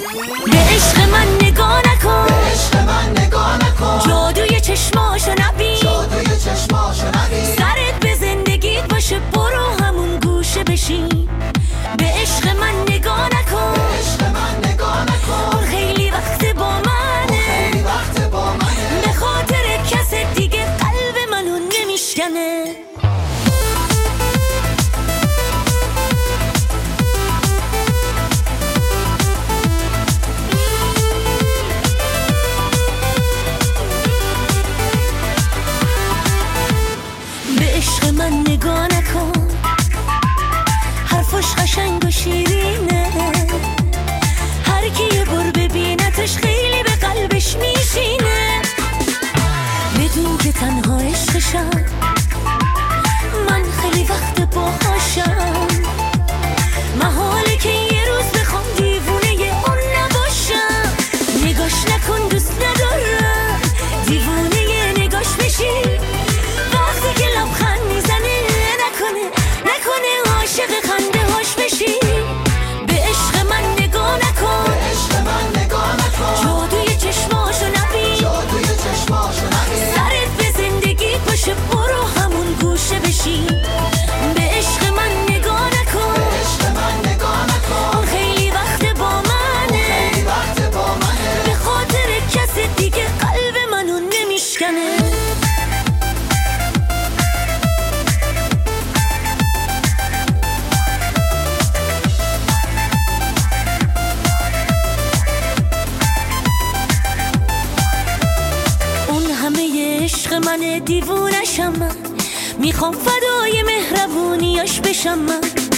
به عشق من نگاه نکن، جادوی چشماشو نبین، سرت به زندگیت باشه برو همون گوشه بشین. به عشق من نگاه نکن، اون خیلی وقت با منه، به خاطر کس دیگه قلب منو نمیشکنه. به عشق من نگاه نکن، حرفش قشنگ و شیرینه، هر کی یه بار ببینتش خیلی به قلبش میشینه. بدون که تنها عشقشم، من خیلی وقت باهاشم، محاله که یه روز بخوام دیوونه اون نباشم. نگاش نکن دوست ندارم، دیوونه نگاش بشی، وقتی که لبخند میزنه نکنه عاشق خنده هاش بشی. به عشق من نگاه نکن، جادوی چشماشو نبین، سرت به زندگی باشه برو همون گوشه بشی. به عشق من نگاه نکن، اون خیلی وقت با منه، به خاطر کس دیگه قلب منو نمیشکنه. عشق من دیوونشم، من میخوام فدای مهربونیاش بشم، من